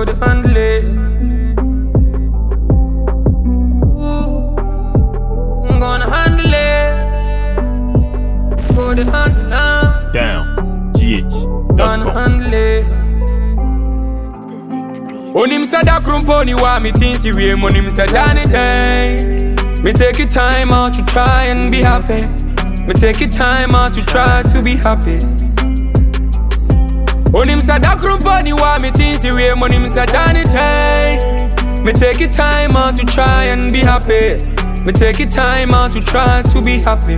go to handle it. Ooh, I'm gonna handle it. Go to handle now. Down, GH. Gonna handle it. Onim sa da krumponi wa me tinsi we monim sa dani day. Me take your time out to try and be happy. Me take your time out to try to be happy. Onim sa da krumponi wa me tinsi we monim sa dani day. Me take your time out to try and be happy. Me take your time out to try to be happy.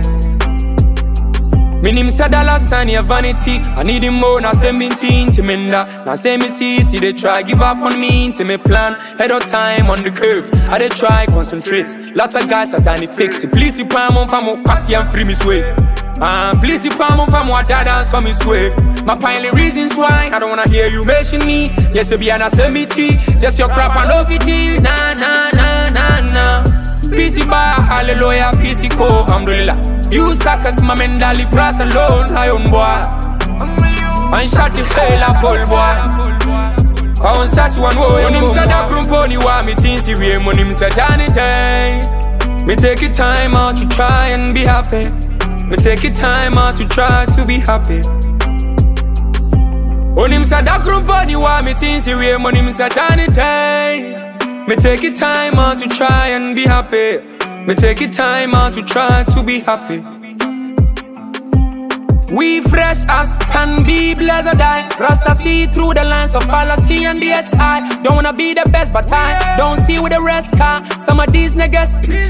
Minim sa dollar sign your vanity. I need him more, now say me teen me that. Now say me see they try give up on me to me plan. Head of time on the curve. I they try concentrate. Lots of guys are done effective. Please you palm on famo kwasi and free me sway. Please you palm on famo dada so me sway. My pinely reasons why I don't wanna hear you mention me. Yes to be an assembly. Just your crap and love it till nah nah nah nah nah. PC bar, hallelujah, PC co, alhamdulillah. You suckers, my men that live fast alone, lion boy. And shot the hell up, old boy. Found such one way. When him said that krumponi wa me tinsi we when him said dani day. Me take your time out to try and be happy. Me take your time out to try to be happy. When him said that krumponi wa me tinsi we when him said dani day. Me take your time out to try and be happy. Me take your time out to try to be happy. We fresh as can be, blessed or die. Rasta see through the lines of fallacy and DSI. Don't wanna be the best, but I don't see with the rest car. Some of these niggas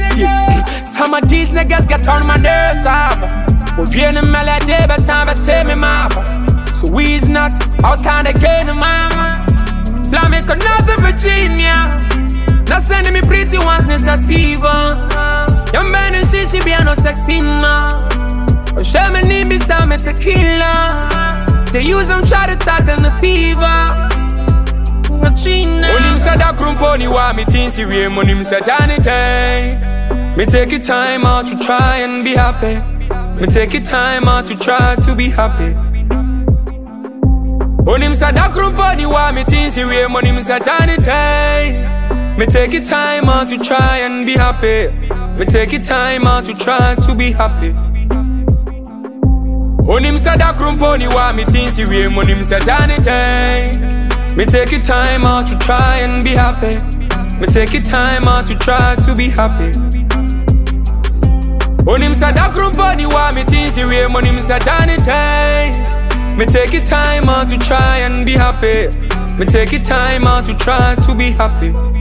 get on my nerves up. We viens de maladie, but ça va c'est mes maps. So we is not outside again, mama. Flamenco, Northern Virginia. Now sending me pretty ones, ne sativa. Young man and she be no sexy now. Show me need be some tequila. They use them try to tackle the fever. Onim sa da krumponi wa me tinsi we monim sa dani day. Me take your time out to try and be happy. Me take your time out to try to be happy. Onim sa da krumponi wa me tinsi we monim sa dani day. Me take your time out to try and be happy. Me take your time out to try to be happy. Onim sa da krumponi wa me tinsi we monim sa dani day. Me take your time out to try and be happy. Me take your time out to try to be happy. Onim sa da krumponi wa me tinsi we monim sa dani day. Me take your time out to try and be happy. Me take your time out to try to be happy.